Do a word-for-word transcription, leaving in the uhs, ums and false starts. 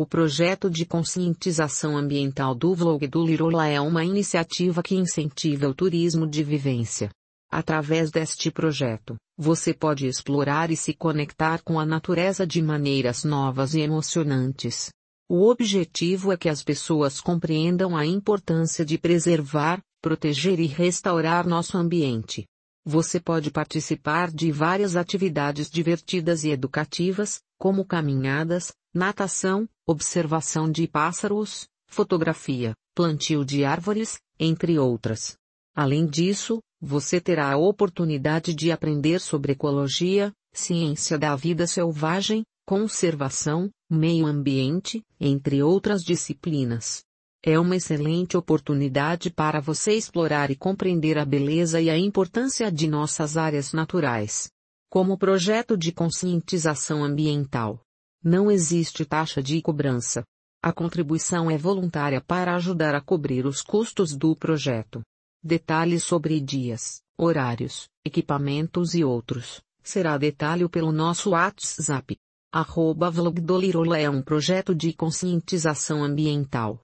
O projeto de conscientização ambiental do Vlog do Lirola é uma iniciativa que incentiva o turismo de vivência. Através deste projeto, você pode explorar e se conectar com a natureza de maneiras novas e emocionantes. O objetivo é que as pessoas compreendam a importância de preservar, proteger e restaurar nosso ambiente. Você pode participar de várias atividades divertidas e educativas, como caminhadas, natação, observação de pássaros, fotografia, plantio de árvores, entre outras. Além disso, você terá a oportunidade de aprender sobre ecologia, ciência da vida selvagem, conservação, meio ambiente, entre outras disciplinas. É uma excelente oportunidade para você explorar e compreender a beleza e a importância de nossas áreas naturais. Como projeto de conscientização ambiental, não existe taxa de cobrança. A contribuição é voluntária para ajudar a cobrir os custos do projeto. Detalhes sobre dias, horários, equipamentos e outros, será detalhe pelo nosso WhatsApp. Arroba Vlog do Lirola é um projeto de conscientização ambiental.